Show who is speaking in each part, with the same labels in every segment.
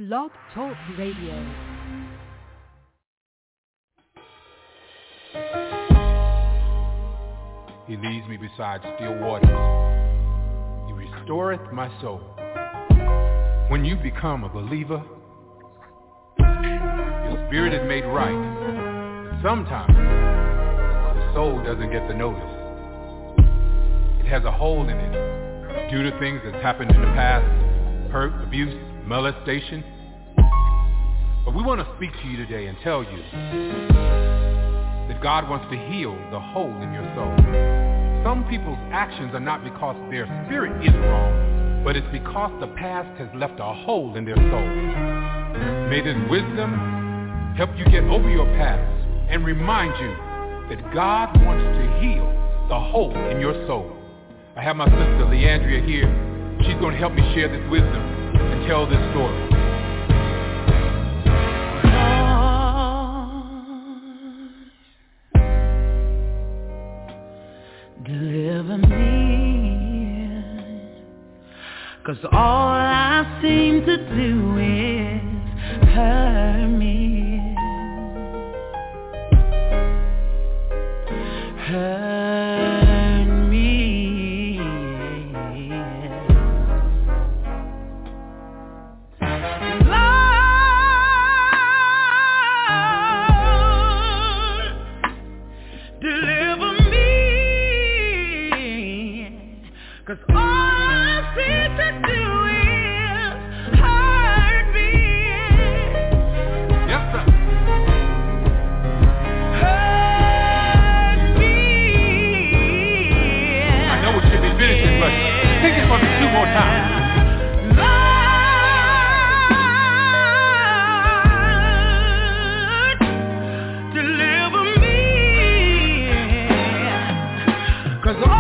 Speaker 1: Blog Talk Radio.
Speaker 2: He leads me beside still waters. He restoreth my soul. When you become a believer, your spirit is made right. And sometimes the soul doesn't get the notice. It has a hole in it due to things that's happened in the past, hurt, abuse, molestation. But we want to speak to you today and tell you that God wants to heal the hole in your soul. Some people's actions are not because their spirit is wrong, but it's because the past has left a hole in their soul. May this wisdom help you get over your past and remind you that God wants to heal the hole in your soul. I have my sister Leandria here. She's going to help me share this wisdom and tell this story.
Speaker 3: Deliver me, 'cause all I seem to do is hurt me, hurt me. Lord, deliver me. 'Cause all I seem to do is hurt me.
Speaker 2: Yes, sir.
Speaker 3: Hurt me.
Speaker 2: I know it should be finishing, but take it for me 2 more times.
Speaker 3: Lord, deliver me. 'Cause all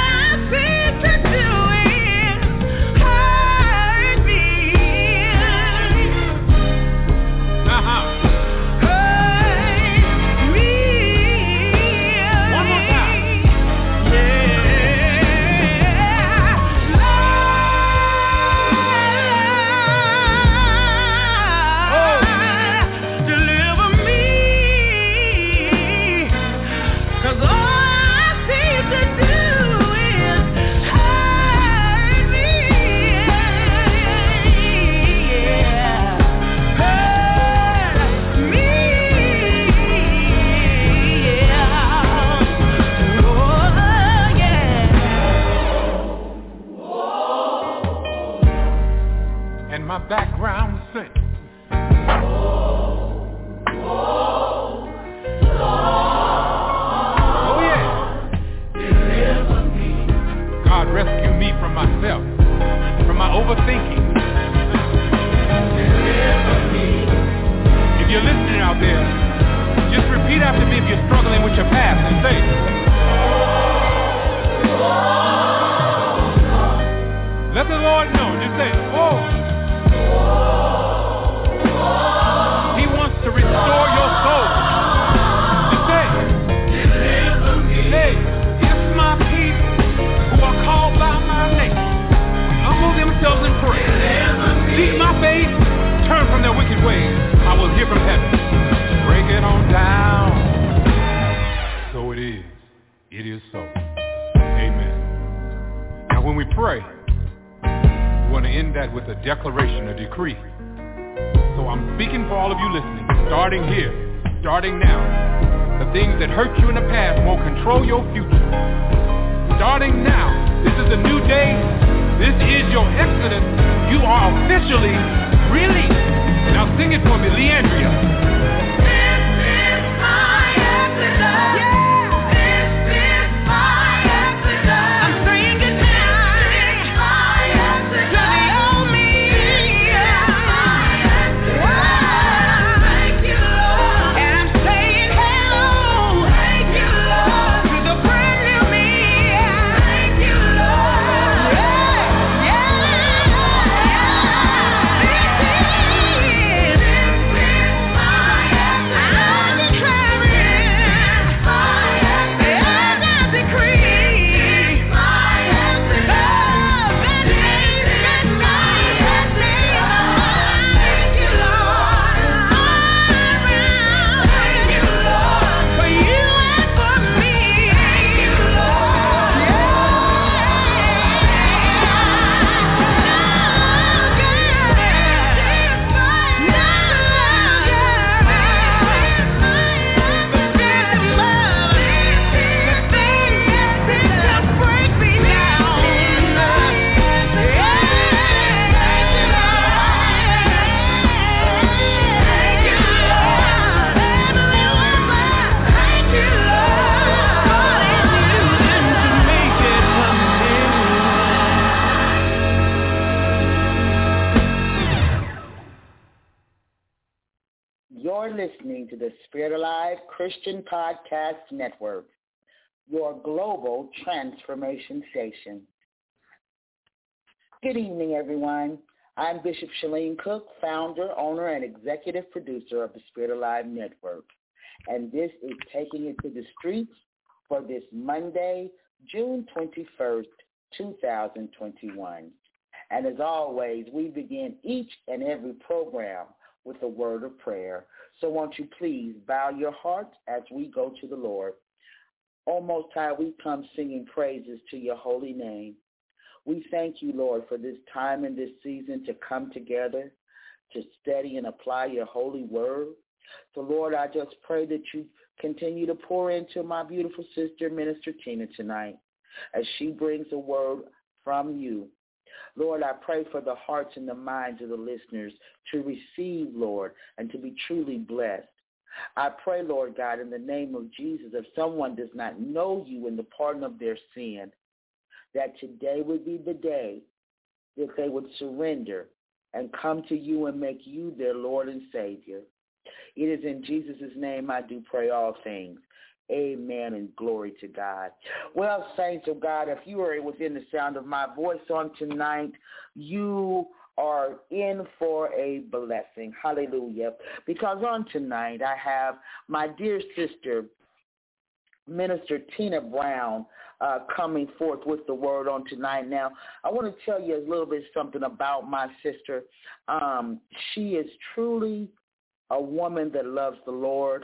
Speaker 2: background sing. Oh yeah.
Speaker 3: Deliver me.
Speaker 2: God rescue me from myself, from my overthinking.
Speaker 3: Deliver me.
Speaker 2: If you're listening out there, just repeat after me if you're struggling with your past and say, let the Lord know. Just say, oh. He wants to restore your soul. Just say,
Speaker 3: deliver me.
Speaker 2: Hey, if my people who are called by my name will humble themselves and pray, seek my face, turn from their wicked ways, I will hear from heaven. Break it on down. So it is. It is so. Amen. Now when we pray, we want to end that with a declaration, a decree. So I'm speaking for all of you listening, starting here, starting now. The things that hurt you in the past won't control your future. Starting now, this is a new day. This is your exodus. You are officially released. Now sing it for me, Leandria.
Speaker 1: You're listening to the Spirit Alive Christian Podcast Network, your global transformation station. Good evening, everyone. I'm Bishop Shalene Cook, founder, owner, and executive producer of the Spirit Alive Network. And this is Taking It to the Streets for this Monday, June 21st, 2021. And as always, we begin each and every program with a word of prayer. So won't you please bow your hearts as we go to the Lord. O Most High, we come singing praises to your holy name. We thank you, Lord, for this time and this season to come together, to study and apply your holy word. So, Lord, I just pray that you continue to pour into my beautiful sister, Minister Tina, tonight as she brings a word from you. Lord, I pray for the hearts and the minds of the listeners to receive, Lord, and to be truly blessed. I pray, Lord God, in the name of Jesus, if someone does not know you in the pardon of their sin, that today would be the day that they would surrender and come to you and make you their Lord and Savior. It is in Jesus' name I do pray all things. Amen and glory to God. Well, saints of God, if you are within the sound of my voice on tonight, you are in for a blessing. Hallelujah. Because on tonight I have my dear sister, Minister Tina Brown, coming forth with the word on tonight. Now, I want to tell you a little bit something about my sister. She is truly a woman that loves the Lord.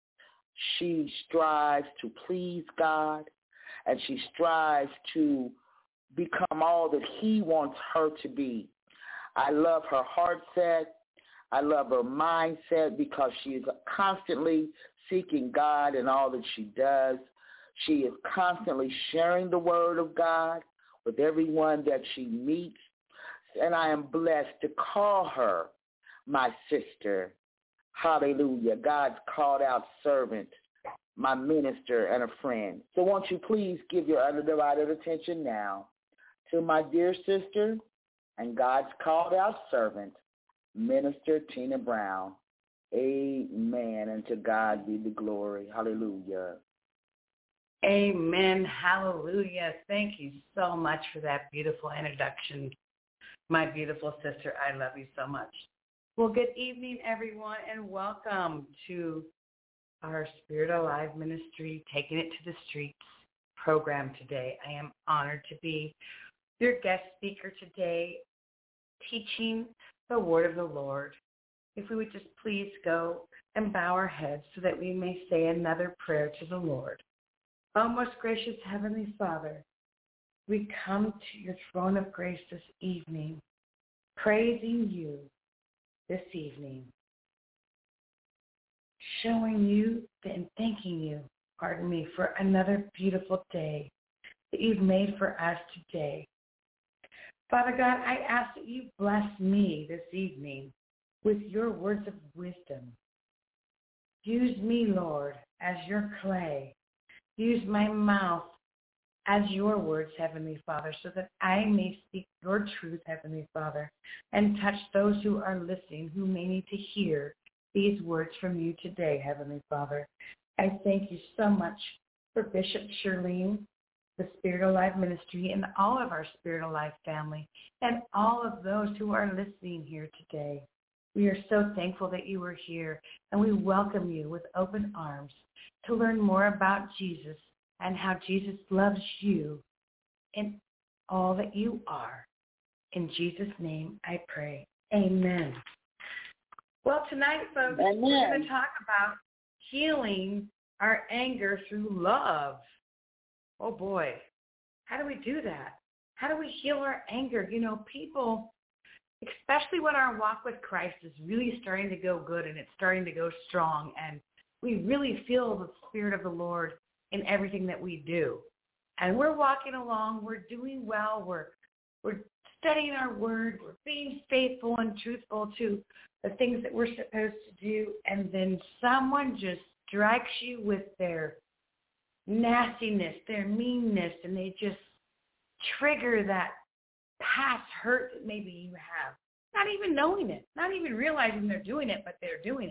Speaker 1: She strives to please God, and she strives to become all that he wants her to be. I love her heart set. I love her mindset because she is constantly seeking God in all that she does. She is constantly sharing the word of God with everyone that she meets, and I am blessed to call her my sister. Hallelujah. God's called out servant, my minister, and a friend. So won't you please give your undivided attention now to my dear sister and God's called out servant, Minister Tina Brown. Amen. And to God be the glory. Hallelujah.
Speaker 4: Amen. Hallelujah. Thank you so much for that beautiful introduction. My beautiful sister, I love you so much. Well, good evening, everyone, and welcome to our Spirit Alive Ministry, Taking It to the Streets program today. I am honored to be your guest speaker today, teaching the word of the Lord. If we would just please go and bow our heads so that we may say another prayer to the Lord. Oh, most gracious Heavenly Father, we come to your throne of grace this evening, praising you this evening, showing you and thanking you, for another beautiful day that you've made for us today. Father God, I ask that you bless me this evening with your words of wisdom. Use me, Lord, as your clay. Use my mouth as your words, Heavenly Father, so that I may speak your truth, Heavenly Father, and touch those who are listening who may need to hear these words from you today, Heavenly Father. I thank you so much for Bishop Shalene, the Spirit Alive Ministry, and all of our Spirit Alive family, and all of those who are listening here today. We are so thankful that you are here, and we welcome you with open arms to learn more about Jesus and how Jesus loves you in all that you are. In Jesus' name I pray. Amen. Well, tonight, folks, we're going to talk about healing our anger through love. Oh, boy. How do we do that? How do we heal our anger? You know, people, especially when our walk with Christ is really starting to go good and it's starting to go strong, and we really feel the Spirit of the Lord in everything that we do. And we're walking along, we're doing well, we're studying our word, we're being faithful and truthful to the things that we're supposed to do, and then someone just strikes you with their nastiness, their meanness, and they just trigger that past hurt that maybe you have. Not even knowing it, not even realizing they're doing it, but they're doing it.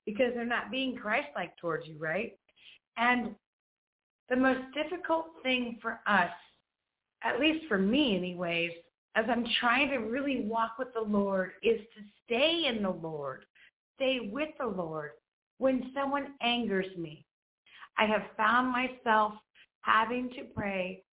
Speaker 4: because they're not being Christ-like towards you, right? And the most difficult thing for us, at least for me anyways, as I'm trying to really walk with the Lord, is to stay in the Lord, stay with the Lord when someone angers me. I have found myself having to pray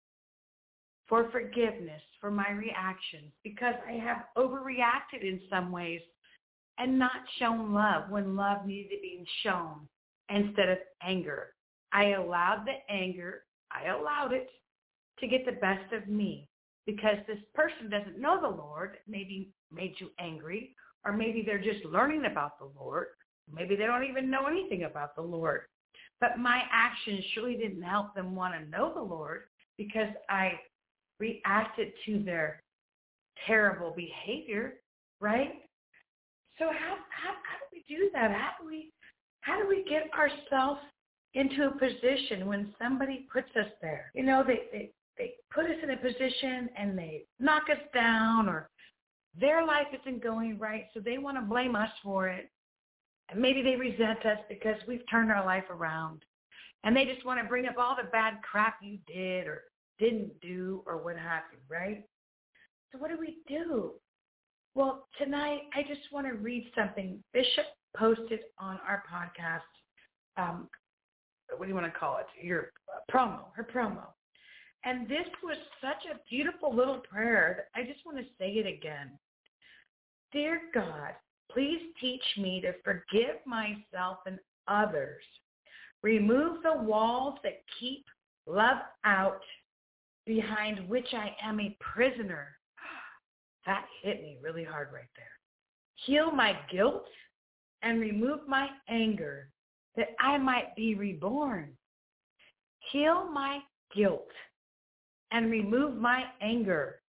Speaker 4: for forgiveness for my reactions because I have overreacted in some ways and not shown love when love needed to be shown instead of anger. I allowed the anger, I allowed it to get the best of me because this person doesn't know the Lord, maybe made you angry, or maybe they're just learning about the Lord. Maybe they don't even know anything about the Lord. But my actions surely didn't help them want to know the Lord because I reacted to their terrible behavior, right? So how do we do that? How do we get ourselves into a position when somebody puts us there? You know, they put us in a position and they knock us down, or their life isn't going right, so they want to blame us for it. And maybe they resent us because we've turned our life around. And they just want to bring up all the bad crap you did or didn't do or what have you, right? So what do we do? Well, tonight I just want to read something Bishop posted on our podcast. What do you want to call it? Her promo. And this was such a beautiful little prayer that I just want to say it again. Dear God, please teach me to forgive myself and others. Remove the walls that keep love out, behind which I am a prisoner. That hit me really hard right there. Heal my guilt and remove my anger that I might be reborn. Heal my guilt and remove my anger,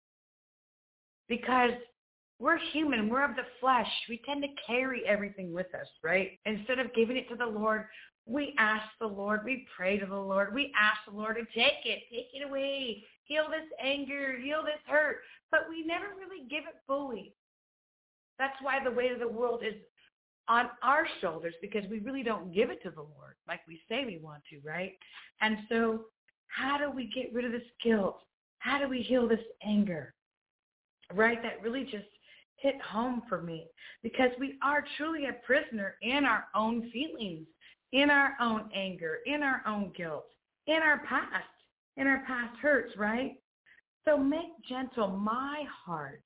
Speaker 4: because we're human. We're of the flesh. We tend to carry everything with us, right? Instead of giving it to the Lord, we ask the Lord. We pray to the Lord. We ask the Lord to take it away. Heal this anger, heal this hurt. But we never really give it fully. That's why the weight of the world is on our shoulders, because we really don't give it to the Lord like we say we want to, right? And so how do we get rid of this guilt? How do we heal this anger? Right? That really just hit home for me, because we are truly a prisoner in our own feelings, in our own anger, in our own guilt, in our past hurts, right? So make gentle my heart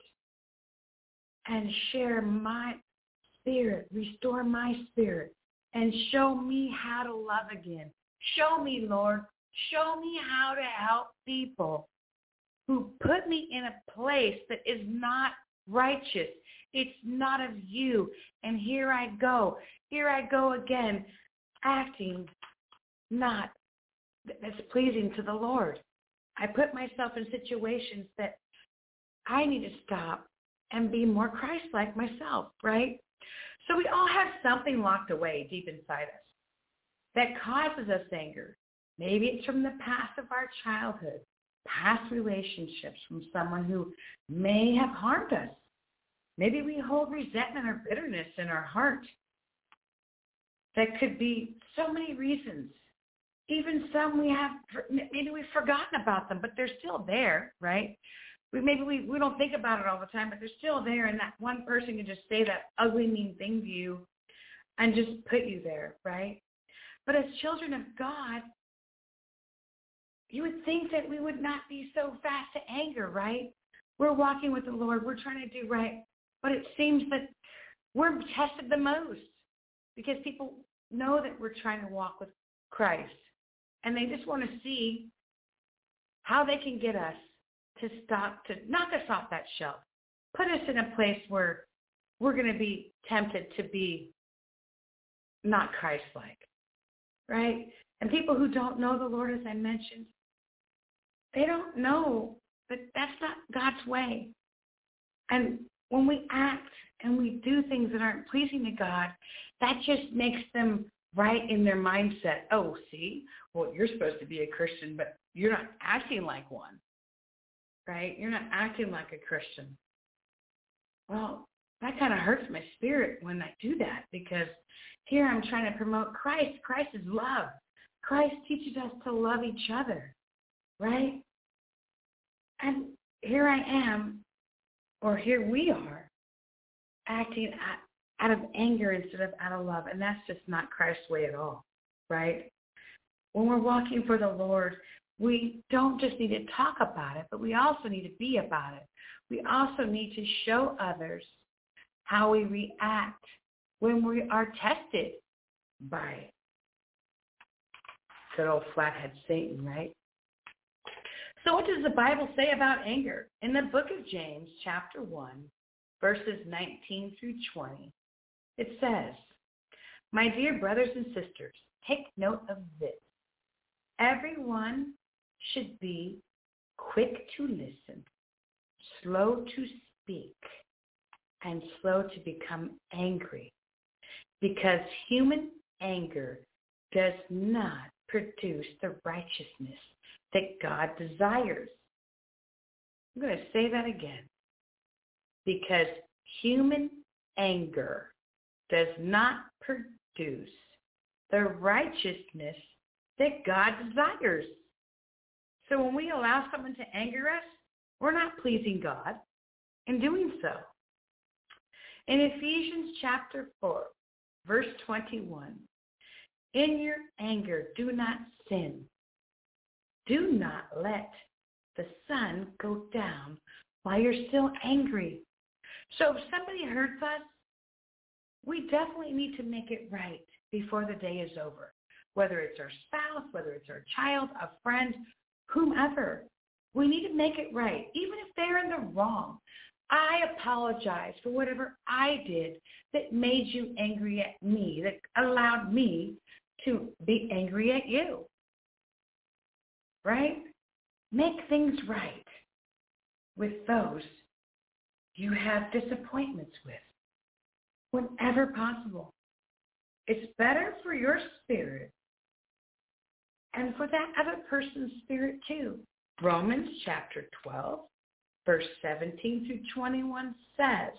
Speaker 4: and share my spirit, restore my spirit, and show me how to love again. Show me, Lord, show me how to help people who put me in a place that is not righteous. It's not of you. And here I go again, acting not that's pleasing to the Lord. I put myself in situations that I need to stop and be more Christ-like myself, right? So we all have something locked away deep inside us that causes us anger. Maybe it's from the past of our childhood, past relationships from someone who may have harmed us. Maybe we hold resentment or bitterness in our heart. That could be so many reasons. Even some maybe we've forgotten about them, but they're still there, right? Maybe we don't think about it all the time, but they're still there, and that one person can just say that ugly, mean thing to you and just put you there, right? But as children of God, you would think that we would not be so fast to anger, right? We're walking with the Lord. We're trying to do right. But it seems that we're tested the most because people know that we're trying to walk with Christ. And they just want to see how they can get us to stop, to knock us off that shelf, put us in a place where we're going to be tempted to be not Christ-like, right? And people who don't know the Lord, as I mentioned, they don't know that that's not God's way. And when we act and we do things that aren't pleasing to God, that just makes them right in their mindset. Oh, see, well, you're supposed to be a Christian, but you're not acting like one, right? You're not acting like a Christian. Well, that kind of hurts my spirit when I do that, because here I'm trying to promote Christ. Christ is love. Christ teaches us to love each other, right? And here I am, or here we are, acting out of anger instead of out of love. And that's just not Christ's way at all, right? When we're walking for the Lord, we don't just need to talk about it, but we also need to be about it. We also need to show others how we react when we are tested by good old flathead Satan, right? So what does the Bible say about anger? In the book of James, chapter 1, verses 19 through 20, it says, "My dear brothers and sisters, take note of this. Everyone should be quick to listen, slow to speak, and slow to become angry, because human anger does not produce the righteousness that God desires." I'm going to say that again. Because human anger does not produce the righteousness that God desires. So when we allow someone to anger us, we're not pleasing God in doing so. In Ephesians chapter 4, verse 21, "In your anger, do not sin. Do not let the sun go down while you're still angry." So if somebody hurts us, we definitely need to make it right before the day is over. Whether it's our spouse, whether it's our child, a friend, whomever, we need to make it right, even if they're in the wrong. I apologize for whatever I did that made you angry at me, that allowed me to be angry at you. Right? Make things right with those you have disappointments with whenever possible. It's better for your spirit and for that other person's spirit too. Romans chapter 12, verse 17 through 21 says,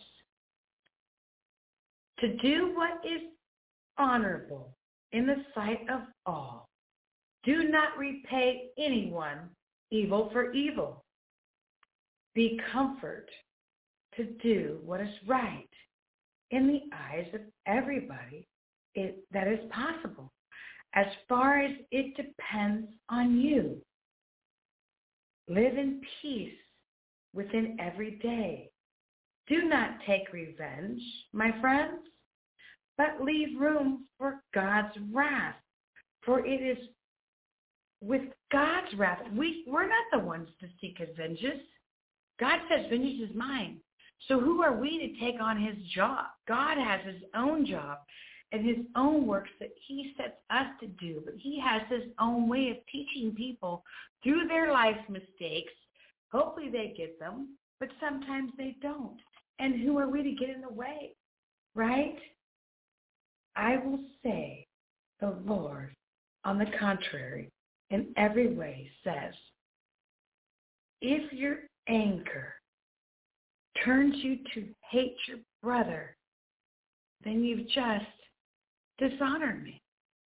Speaker 4: "To do what is honorable in the sight of all. Do not repay anyone evil for evil. Be comfort to do what is right in the eyes of everybody that is possible, as far as it depends on you. Live in peace within every day. Do not take revenge, my friends, but leave room for God's wrath. For it is with God's wrath. We're not the ones to seek his vengeance. God says, vengeance is mine. So who are we to take on his job? God has his own job and his own works that he sets us to do. But he has his own way of teaching people through their life's mistakes. Hopefully they get them, but sometimes they don't. And who are we to get in the way, right? I will say the Lord, on the contrary, in every way says, if your anger turns you to hate your brother, then you've just dishonored me.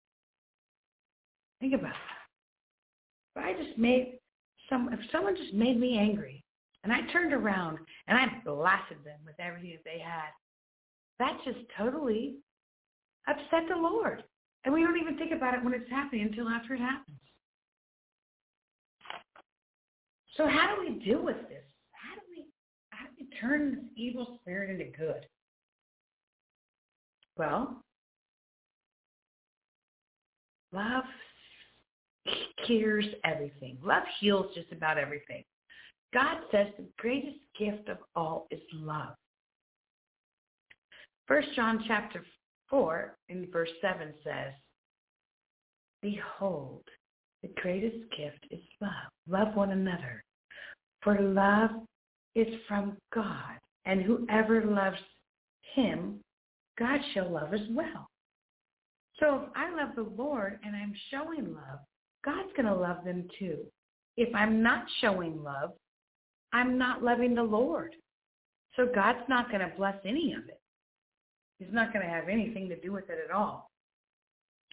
Speaker 4: Think about that. If someone just made me angry and I turned around and I blasted them with everything that they had, that just totally upset the Lord. And we don't even think about it when it's happening until after it happens. So how do we deal with this? How do we turn this evil spirit into good? Well, love cures everything. Love heals just about everything. God says the greatest gift of all is love. 1 John chapter 4 in verse 7 says, behold, the greatest gift is love. Love one another. For love is from God, and whoever loves him, God shall love as well. So if I love the Lord and I'm showing love, God's going to love them too. If I'm not showing love, I'm not loving the Lord. So God's not going to bless any of it. He's not going to have anything to do with it at all.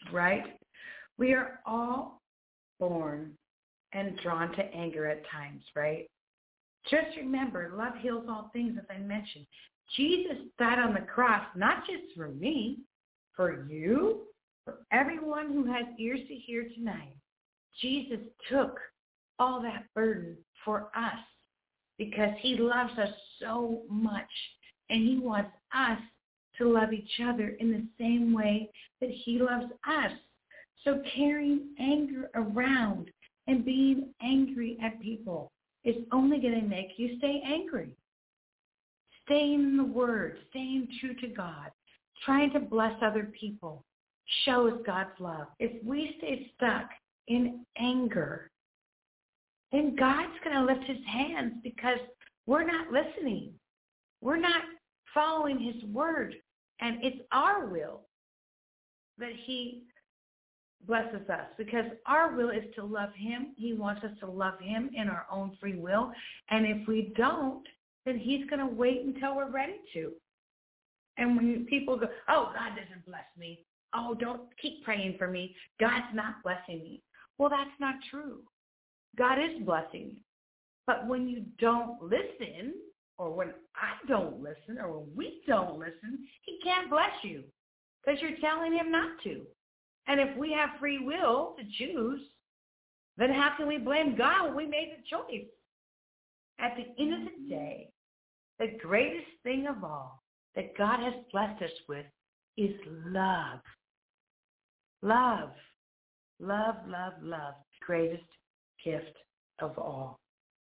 Speaker 4: right? We are all born and drawn to anger at times, right? Just remember, love heals all things, as I mentioned. Jesus died on the cross, not just for me, for you, for everyone who has ears to hear tonight. Jesus took all that burden for us because he loves us so much, and he wants us to love each other in the same way that he loves us. So carrying anger around and being angry at people is only going to make you stay angry. Staying in the Word, staying true to God, trying to bless other people shows God's love. If we stay stuck in anger, then God's going to lift his hands because we're not listening. We're not following his word. And it's our will that he blesses us because our will is to love him. He wants us to love him in our own free will. And if we don't, then he's going to wait until we're ready to. And when people go, oh, God doesn't bless me. Oh, don't keep praying for me. God's not blessing me. Well, that's not true. God is blessing you. But when you don't listen, or when I don't listen, or when we don't listen, he can't bless you because you're telling him not to. And if we have free will to choose, then how can we blame God when we made the choice? At the end of the day, the greatest thing of all that God has blessed us with is love. Love. Love, love, love. The greatest gift of all.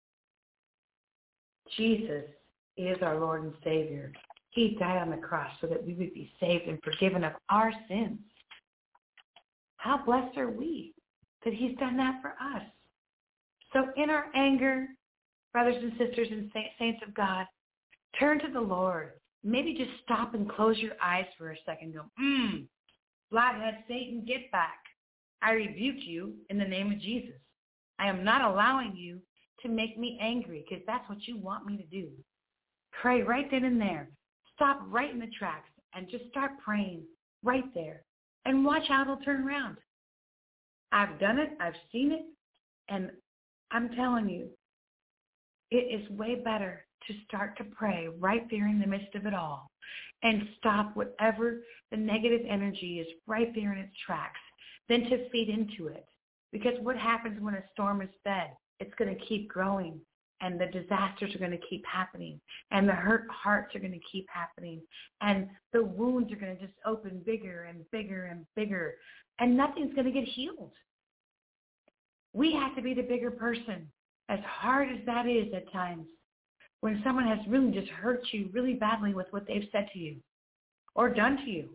Speaker 4: Jesus is our Lord and Savior. He died on the cross so that we would be saved and forgiven of our sins. How blessed are we that he's done that for us. So in our anger, brothers and sisters and saints of God, turn to the Lord. Maybe just stop and close your eyes for a second and go, flathead Satan, get back. I rebuke you in the name of Jesus. I am not allowing you to make me angry because that's what you want me to do. Pray right then and there. Stop right in the tracks and just start praying right there. And watch how it'll turn around. I've done it. I've seen it. And I'm telling you, it is way better to start to pray right there in the midst of it all and stop whatever the negative energy is right there in its tracks than to feed into it. Because what happens when a storm is fed? It's going to keep growing, and the disasters are going to keep happening, and the hurt hearts are going to keep happening, and the wounds are going to just open bigger and bigger and bigger, and nothing's going to get healed. We have to be the bigger person, as hard as that is at times, when someone has really just hurt you really badly with what they've said to you or done to you.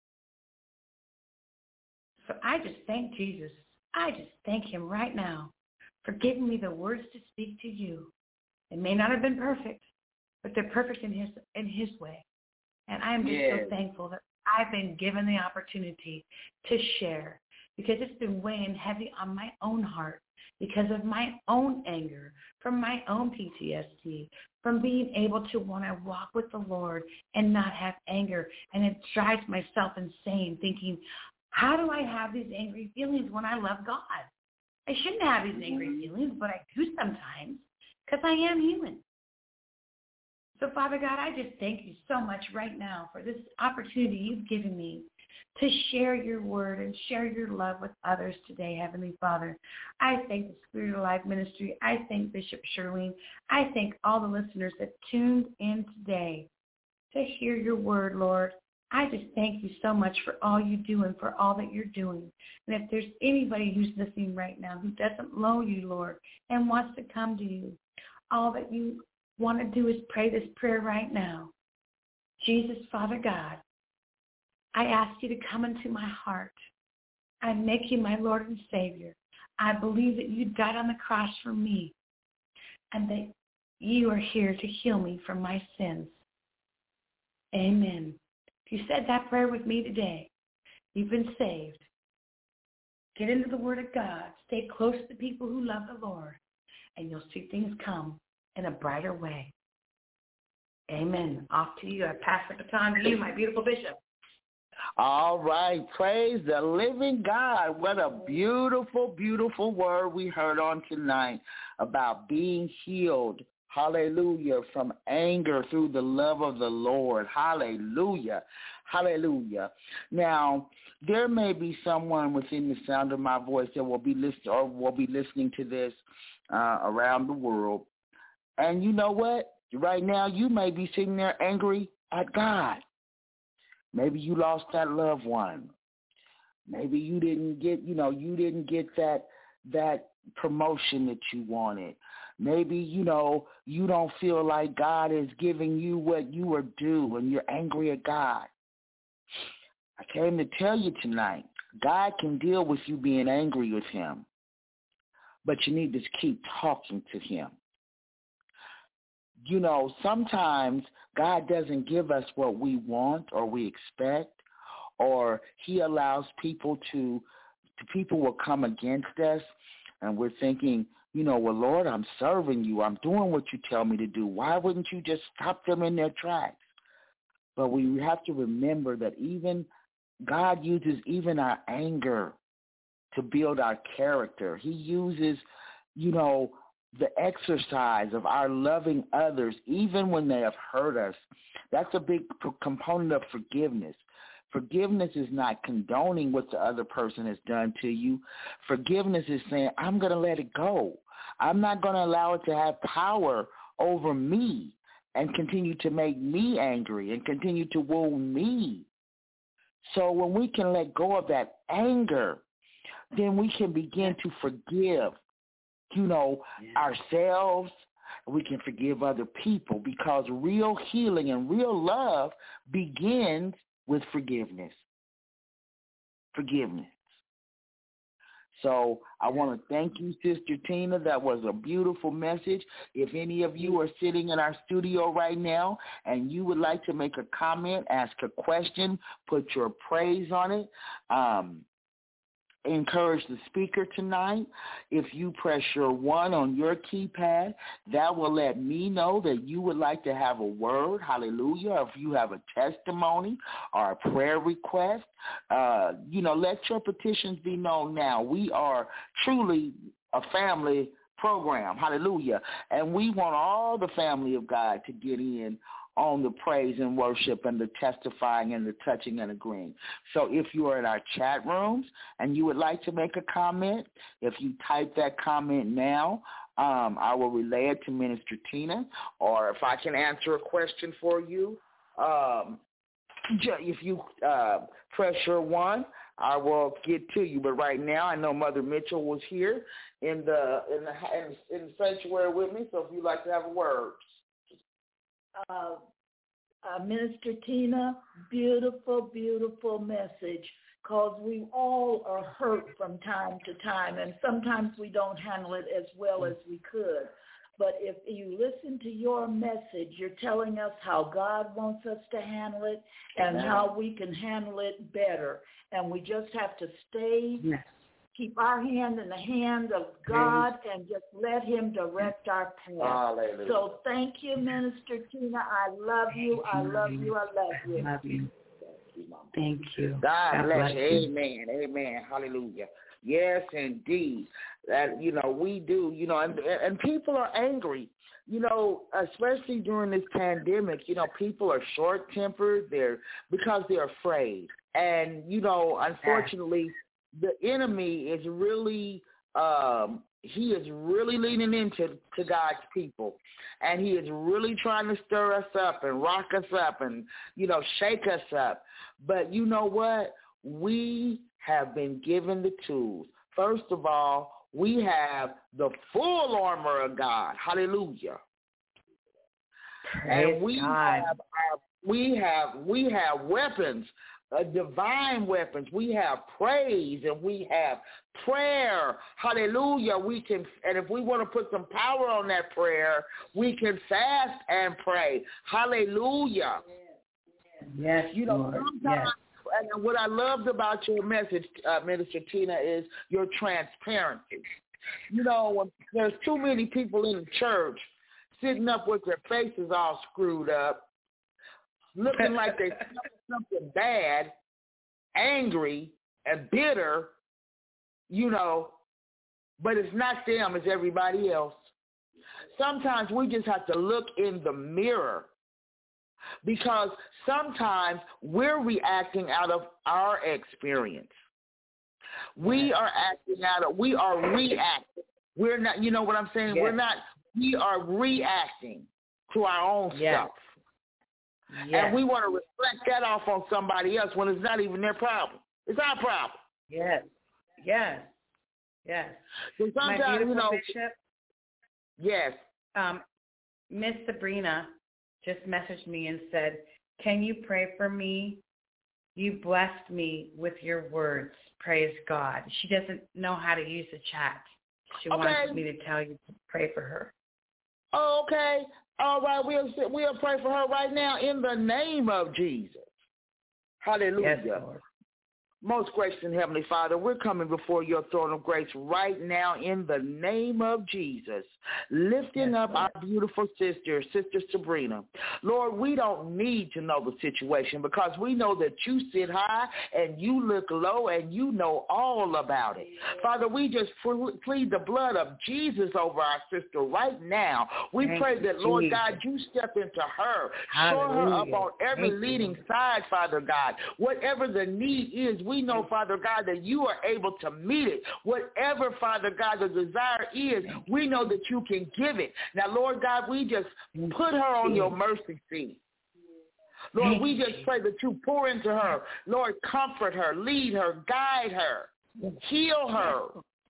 Speaker 4: So I just thank Jesus. I just thank him right now for giving me the words to speak to you. It may not have been perfect, but they're perfect in his way. And I am just so thankful that I've been given the opportunity to share because it's been weighing heavy on my own heart because of my own anger, from my own PTSD, from being able to want to walk with the Lord and not have anger. And it drives myself insane thinking, how do I have these angry feelings when I love God? I shouldn't have these angry feelings, but I do sometimes because I am human. So, Father God, I just thank you so much right now for this opportunity you've given me to share your word and share your love with others today, Heavenly Father. I thank the Spirit of Life Ministry. I thank Bishop Shirlene. I thank all the listeners that tuned in today to hear your word, Lord. I just thank you so much for all you do and for all that you're doing. And if there's anybody who's listening right now who doesn't know you, Lord, and wants to come to you, all that you want to do is pray this prayer right now. Jesus, Father God, I ask you to come into my heart. I make you my Lord and Savior. I believe that you died on the cross for me and that you are here to heal me from my sins. Amen. If you said that prayer with me today, you've been saved. Get into the Word of God. Stay close to people who love the Lord, and you'll see things come in a brighter way. Amen. Off to you. I pass the baton to you, my beautiful bishop.
Speaker 1: All right. Praise the living God. What a beautiful, beautiful word we heard on tonight about being healed. Hallelujah. From anger through the love of the Lord. Hallelujah. Hallelujah. Now, there may be someone within the sound of my voice that will be listening to this around the world. And you know what? Right now, you may be sitting there angry at God. Maybe you lost that loved one. Maybe you didn't get that promotion that you wanted. Maybe, you don't feel like God is giving you what you are due and you're angry at God. I came to tell you tonight, God can deal with you being angry with him, but you need to keep talking to him. Sometimes God doesn't give us what we want or we expect, or he allows people will come against us, and we're thinking, well, Lord, I'm serving you. I'm doing what you tell me to do. Why wouldn't you just stop them in their tracks? But we have to remember that even God uses even our anger to build our character. He uses, the exercise of our loving others, even when they have hurt us. That's a big component of forgiveness. Forgiveness is not condoning what the other person has done to you. Forgiveness is saying, I'm going to let it go. I'm not going to allow it to have power over me and continue to make me angry and continue to wound me. So when we can let go of that anger, then we can begin to forgive, ourselves. We can forgive other people, because real healing and real love begins with forgiveness. Forgiveness. So I want to thank you, Sister Tina. That was a beautiful message. If any of you are sitting in our studio right now and you would like to make a comment, ask a question, put your praise on it, encourage the speaker tonight. If you press your 1 on your keypad, that will let me know that you would like to have a word. Hallelujah. If you have a testimony or a prayer request, let your petitions be known now. We are truly a family program. Hallelujah. And we want all the family of God to get in on the praise and worship and the testifying and the touching and agreeing. So if you are in our chat rooms and you would like to make a comment, if you type that comment now, I will relay it to Minister Tina. Or if I can answer a question for you, if you press your 1, I will get to you. But right now, I know Mother Mitchell was here in the sanctuary with me. So if you'd like to have a word.
Speaker 5: Minister Tina, beautiful, beautiful message, because we all are hurt from time to time, and sometimes we don't handle it as well as we could. But if you listen to your message, you're telling us how God wants us to handle it and how we can handle it better. And we just have to stay keep our hand in the hand of God and just let him direct our path. Hallelujah. So thank you, Minister Tina. I love you. I love you. I love you.
Speaker 4: Love you. Thank you.
Speaker 1: God bless you. Amen. Amen. Hallelujah. Yes, indeed. That, we do, and people are angry, especially during this pandemic. People are short-tempered. Because they're afraid. And, unfortunately, the enemy is really, he is really leaning into God's people. And he is really trying to stir us up and rock us up and, shake us up. But you know what? We have been given the tools. First of all, we have the full armor of God. Hallelujah.
Speaker 4: Praise
Speaker 1: and we
Speaker 4: God.
Speaker 1: have weapons. Divine weapons. We have praise and we have prayer. Hallelujah. And if we want to put some power on that prayer, we can fast and pray. Hallelujah.
Speaker 4: Yes, Lord.
Speaker 1: Sometimes, and what I loved about your message, Minister Tina, is your transparency. There's too many people in the church sitting up with their faces all screwed up, looking like they smell something bad, angry and bitter, but it's not them, it's everybody else. Sometimes we just have to look in the mirror, because sometimes we're reacting out of our experience. We are reacting. We're not, you know what I'm saying?
Speaker 4: Yes.
Speaker 1: We are reacting to our own stuff.
Speaker 4: Yes.
Speaker 1: And we want to reflect that off on somebody else when it's not even their problem. It's our problem.
Speaker 4: Yes.
Speaker 1: So
Speaker 4: My
Speaker 1: sometimes,
Speaker 4: beautiful Bishop.
Speaker 1: Yes.
Speaker 4: Miss Sabrina just messaged me and said, "Can you pray for me? You blessed me with your words. Praise God." She doesn't know how to use the chat. She wants me to tell you to pray for her.
Speaker 1: Oh, okay. All right. We'll pray for her right now in the name of Jesus. Hallelujah.
Speaker 4: Yes, Lord.
Speaker 1: Most gracious and Heavenly Father, we're coming before your throne of grace right now in the name of Jesus, lifting up our beautiful sister Sabrina. Lord, we don't need to know the situation, because we know that you sit high and you look low and you know all about it. Father, we just plead the blood of Jesus over our sister right now. We pray that, Lord God, you step into her, show her up on every leading side, Father God. Whatever the need is, we know, Father God, that you are able to meet it. Whatever, Father God, the desire is, we know that you can give it. Now, Lord God, we just put her on your mercy seat. Lord, we just pray that you pour into her. Lord, comfort her, lead her, guide her, heal her.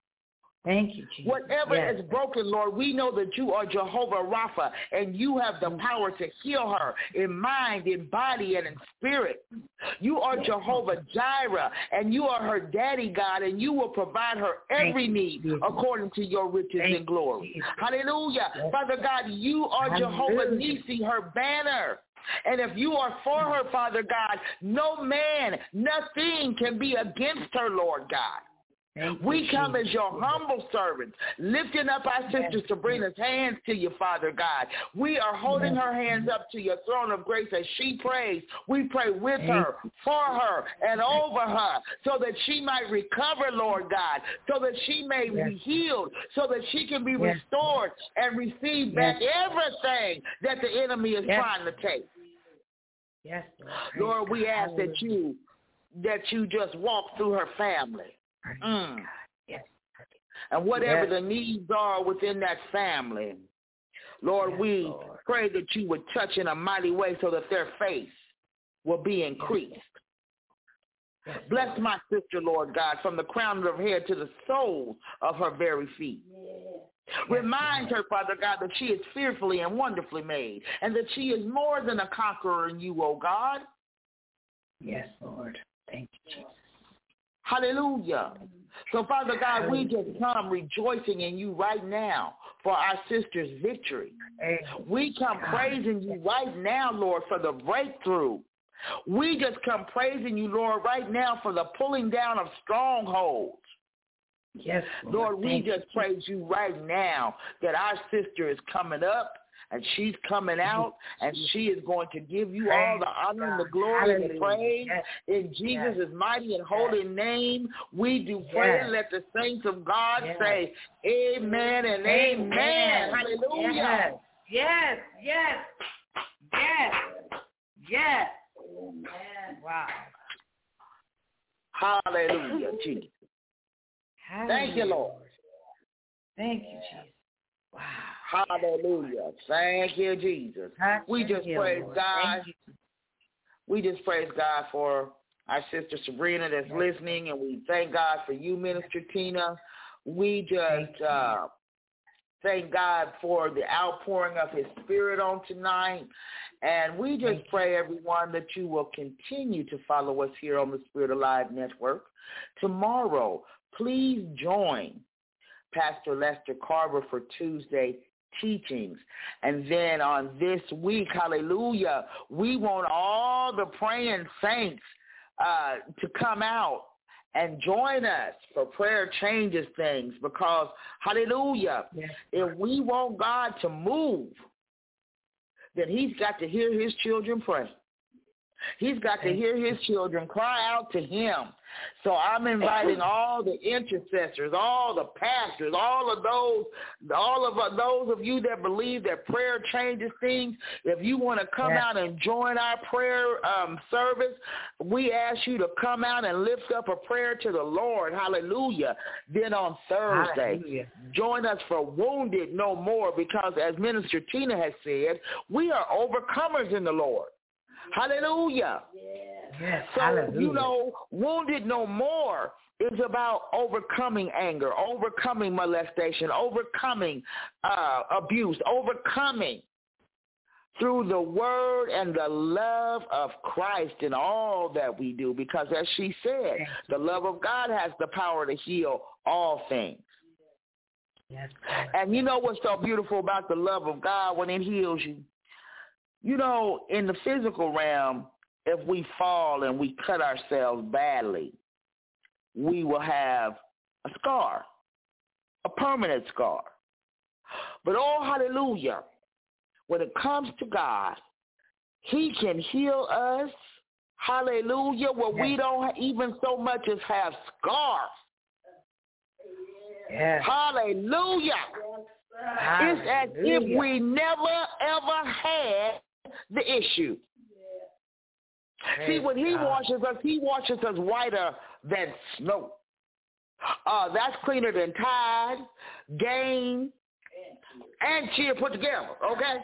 Speaker 4: Thank you, Jesus.
Speaker 1: Whatever is broken, Lord, we know that you are Jehovah Rapha, and you have the power to heal her in mind, in body, and in spirit. You are Jehovah Jireh, and you are her daddy, God, and you will provide her every need according to your riches and glory. Hallelujah. Father God, you are Jehovah Nissi, her banner. And if you are for her, Father God, no man, nothing can be against her, Lord God. We come as your humble servants, lifting up our sister Sabrina's hands to you, Father God. We are holding her hands up to your throne of grace as she prays. We pray with her, for her, and over her, so that she might recover, Lord God, so that she may be healed, so that she can be restored and receive back everything that the enemy is trying to take.
Speaker 4: Yes,
Speaker 1: Lord, we ask that you just walk through her family. And whatever the needs are within that family, Lord, we pray that you would touch in a mighty way so that their faith will be increased. Bless my sister, Lord God, from the crown of her head to the soles of her very feet. Remind her, Father God, that she is fearfully and wonderfully made, and that she is more than a conqueror in you, O God.
Speaker 4: Yes, Lord. Thank you, Jesus.
Speaker 1: Hallelujah. So, Father God, we just come rejoicing in you right now for our sister's victory. We come praising you right now, Lord, for the breakthrough. We just come praising you, Lord, right now for the pulling down of strongholds.
Speaker 4: Yes,
Speaker 1: Lord, we just praise you right now that our sister is coming up and she's coming out, and she is going to give you all the honor and the glory and the praise. In Jesus' mighty and holy name, we do pray and let the saints of God say amen and amen. Hallelujah.
Speaker 4: Yes. Amen. Wow.
Speaker 1: Hallelujah, Jesus. Thank you, Lord.
Speaker 4: Thank you, Jesus. Wow.
Speaker 1: Hallelujah. Thank you, Jesus. We just praise God. We just praise God for our sister Sabrina that's listening, and we thank God for you, Minister Tina. We just thank God for the outpouring of his spirit on tonight. And we just pray, everyone, that you will continue to follow us here on the Spirit Alive Network. Tomorrow, please join Pastor Lester Carver for Tuesday teachings. And then on this week, hallelujah, we want all the praying saints to come out and join us for Prayer Changes Things, because, hallelujah, if we want God to move, then he's got to hear his children pray. He's got to hear his children cry out to him. So I'm inviting all the intercessors, all the pastors, all of those of you that believe that prayer changes things. If you want to come out and join our prayer service, we ask you to come out and lift up a prayer to the Lord. Hallelujah. Then on Thursday, join us for Wounded No More, because as Minister Tina has said, we are overcomers in the Lord. Hallelujah.
Speaker 4: Yes,
Speaker 1: so,
Speaker 4: hallelujah.
Speaker 1: Wounded No More is about overcoming anger, overcoming molestation, overcoming abuse, overcoming through the word and the love of Christ in all that we do. Because as she said, the love of God has the power to heal all things.
Speaker 4: Yes.
Speaker 1: And you know what's so beautiful about the love of God when it heals you? You know, in the physical realm, if we fall and we cut ourselves badly, we will have a scar, a permanent scar. But oh, hallelujah, when it comes to God, he can heal us, hallelujah, where we don't even so much as have scars.
Speaker 4: Yes.
Speaker 1: Hallelujah. It's as if we never, ever had the issue. See, when he washes us whiter than snow. That's cleaner than Tide, Gain, and Cheer put together, okay?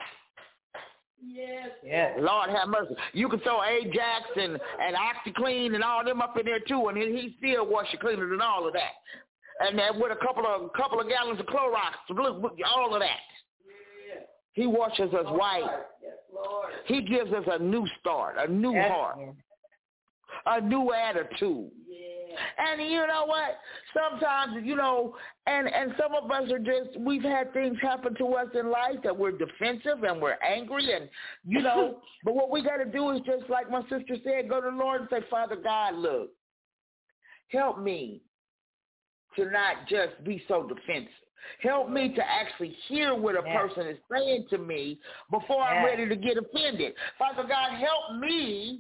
Speaker 1: Yes. Lord have mercy. You can throw Ajax and OxyClean and all them up in there too, and he still wash you cleaner than all of that. And then with a couple of gallons of Clorox, all of that. He washes us white. Yes, Lord. He gives us a new start, a new heart, a new attitude. Yeah. And you know what? Sometimes, and some of us are we've had things happen to us in life that we're defensive and we're angry and, but what we got to do is just like my sister said, go to the Lord and say, Father God, look, help me to not just be so defensive. Help me to actually hear what a person is saying to me before I'm ready to get offended. Father God, help me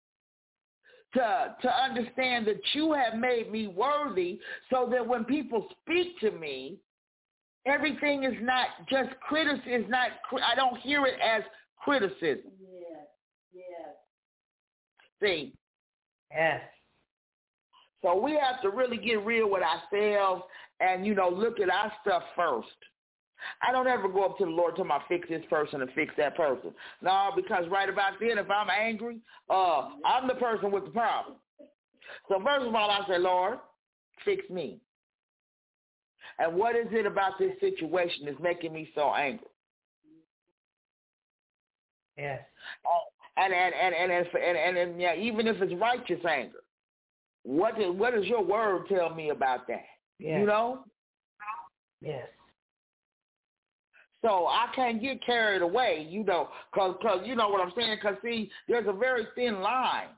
Speaker 1: to understand that you have made me worthy so that when people speak to me, everything is not just criticism. I don't hear it as criticism. Yes. See? Yes. So we have to really get real with ourselves and, look at our stuff first. I don't ever go up to the Lord and tell him I fix this person and fix that person. No, because right about then, if I'm angry, I'm the person with the problem. So first of all, I say, Lord, fix me. And what is it about this situation that's making me so angry? Yes. And even if it's righteous anger, what does your word tell me about that? Yes. Yes. So I can't get carried away, because you know what I'm saying? Because, see, there's a very thin line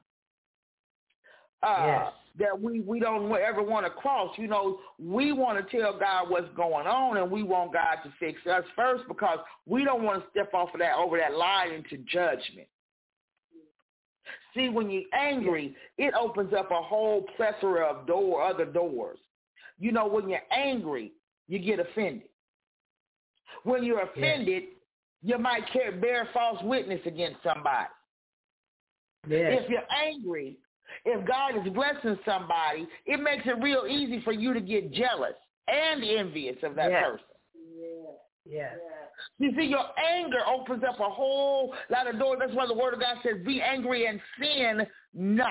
Speaker 1: that we don't ever want to cross. We want to tell God what's going on, and we want God to fix us first because we don't want to step over that line into judgment. See, when you're angry, it opens up a whole plethora of other doors. When you're angry, you get offended. When you're offended, you might bear false witness against somebody. Yes. If you're angry, if God is blessing somebody, it makes it real easy for you to get jealous and envious of that person. Yes. You see, your anger opens up a whole lot of doors. That's why the Word of God says, be angry and sin not.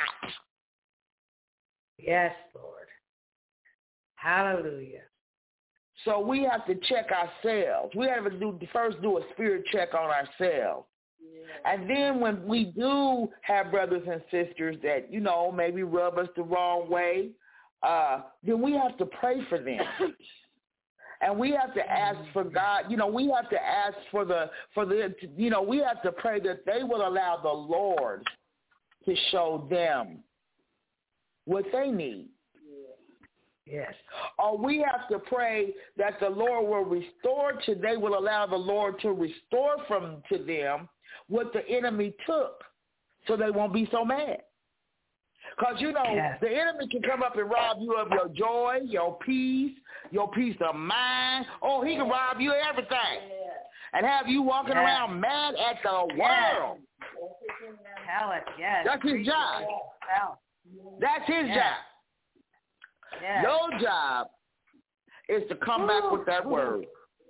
Speaker 1: Yes, Lord. Hallelujah. So we have to check ourselves. We have to first do a spirit check on ourselves. Yeah. And then when we do have brothers and sisters that, maybe rub us the wrong way, then we have to pray for them. And we have to ask for God, we have to ask we have to pray that they will allow the Lord to show them what they need. Yes. Or we have to pray that the Lord will they will allow the Lord to restore to them what the enemy took so they won't be so mad. Because, you know, the enemy can come up and rob you of your joy, your peace of mind. Oh, he can rob you of everything and have you walking around mad at the world.
Speaker 6: Tell it,
Speaker 1: That's his job. That's his job. Your job is to come back with that word.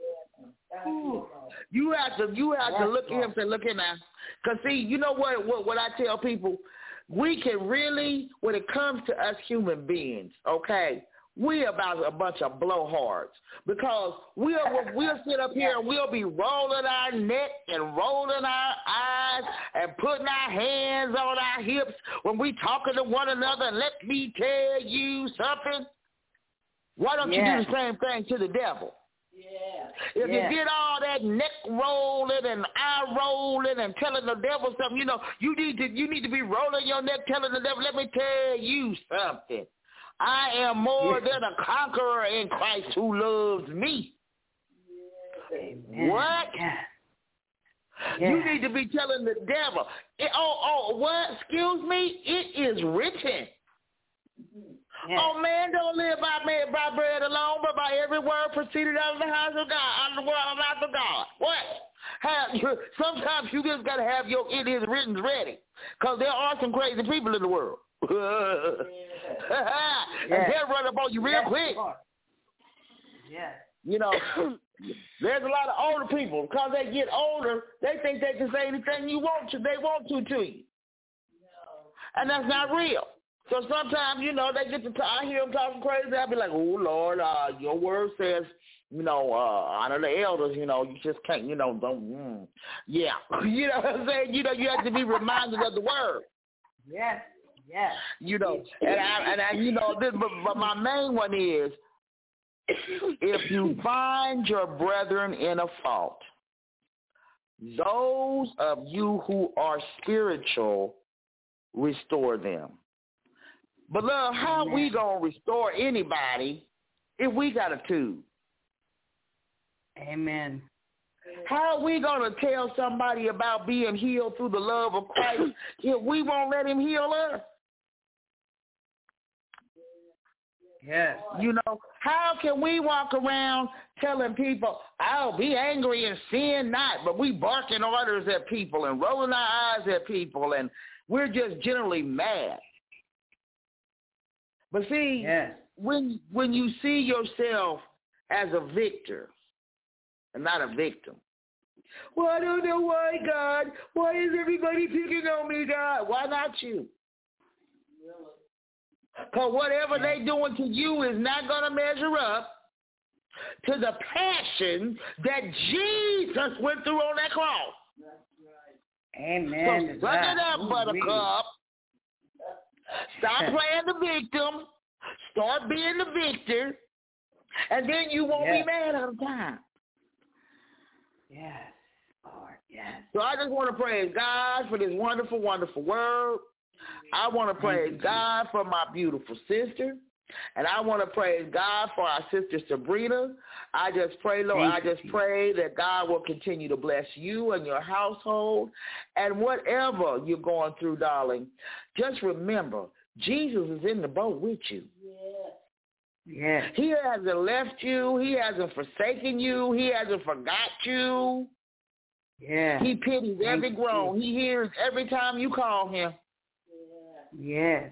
Speaker 1: You have to look at him and say, look here now. Because, see, you know what I tell people? We can really, when it comes to us human beings, okay, we about a bunch of blowhards because we'll sit up here and we'll be rolling our neck and rolling our eyes and putting our hands on our hips when we talking to one another. And let me tell you something. Why don't you do the same thing to the devil? If you did all that neck rolling and eye rolling and telling the devil something, you know, you need to be rolling your neck telling the devil, let me tell you something. I am more than a conqueror in Christ who loves me. What? You need to be telling the devil, what? Excuse me? It is written. Oh, man, don't live by bread alone, but by every word proceeded out of the house of God, out of the mouth of God. What? Sometimes you just got to have your it is written ready, because there are some crazy people in the world. And they'll run up on you real quick. You know, there's a lot of older people. Because they get older, they think they can say anything they want to you. And that's not real. So sometimes, you know, they get to I hear them talking crazy. I'll be like, oh, Lord, your word says, you know, honor the elders, you know, you just can't, you know, don't, You know what I'm saying? You know, you have to be reminded of the word.
Speaker 6: Yes.
Speaker 1: You know, and I you know, but my main one is, if you find your brethren in a fault, those of you who are spiritual, restore them. But love, how we gonna restore anybody if we got a tube?
Speaker 6: Amen.
Speaker 1: How are we gonna tell somebody about being healed through the love of Christ if we won't let him heal us?
Speaker 6: Yes.
Speaker 1: You know, how can we walk around telling people, I'll be angry and sin not, but we barking orders at people and rolling our eyes at people, and we're just generally mad. But see, when you see yourself as a victor and not a victim, well, I don't know why, God. Why is everybody picking on me, God? Why not you? Because whatever they doing to you is not going to measure up to the passion that Jesus went through on that cross.
Speaker 6: Amen.
Speaker 1: So suck it up, buttercup. Stop playing the victim. Start being the victor. And then you won't be mad all the time.
Speaker 6: Yes, Lord, yes.
Speaker 1: So I just want to praise God for this wonderful, wonderful word. I want to praise God for my beautiful sister. And I want to praise God for our sister Sabrina. I just pray, Lord, pray that God will continue to bless you and your household. And whatever you're going through, darling, just remember, Jesus is in the boat with you.
Speaker 6: Yes.
Speaker 1: He hasn't left you. He hasn't forsaken you. He hasn't forgot you.
Speaker 6: Yeah.
Speaker 1: He pities every groan. He hears every time you call him.
Speaker 6: Yes.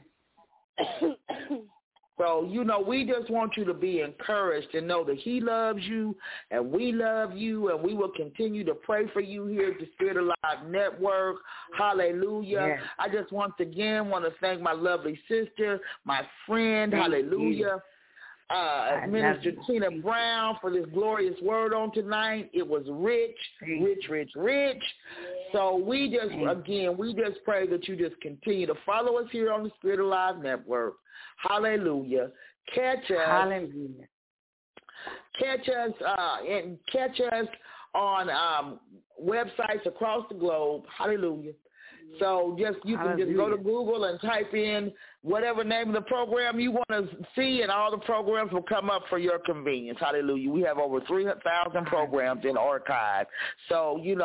Speaker 1: So, you know, we just want you to be encouraged and know that he loves you and we love you, and we will continue to pray for you here at the Spirit Alive Network. Hallelujah.
Speaker 6: Yes.
Speaker 1: I just once again want to thank my lovely sister, my friend, hallelujah, Minister Tina Brown, for this glorious word on tonight. It was rich, rich. So we just, we just pray that you just continue to follow us here on the Spirit Alive Network. Hallelujah. Catch us.
Speaker 6: Hallelujah.
Speaker 1: Catch us on websites across the globe. Hallelujah. So you can just go to Google and type in whatever name of the program you want to see, and all the programs will come up for your convenience. Hallelujah. We have over 3,000 programs in archive. So, you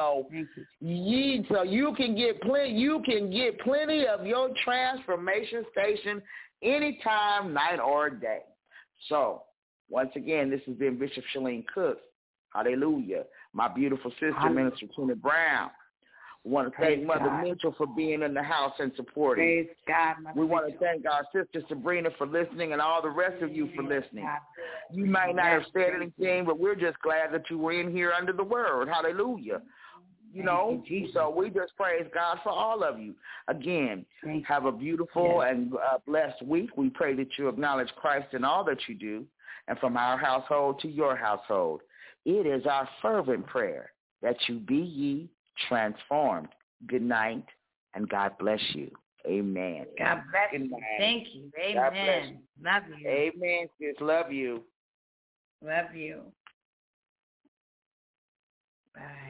Speaker 1: can get plenty of your transformation station anytime, night or day. So, once again, this has been Bishop Shalene Cooks. Hallelujah. My beautiful sister, Minister Tina Brown. We want to thank Mother Mitchell for being in the house and supporting.
Speaker 6: Praise God.
Speaker 1: We want to thank our sister Sabrina for listening, and all the rest of you for listening. You might not have said anything, but we're just glad that you were in here under the word. Hallelujah. So we just praise God for all of you. Again, have a beautiful and blessed week. We pray that you acknowledge Christ in all that you do, and from our household to your household. It is our fervent prayer that you be ye transformed. Good night, and God bless you. Amen.
Speaker 4: God bless you. Thank you. Amen. Love you.
Speaker 1: Amen, sis. Love you.
Speaker 4: Love you. Bye.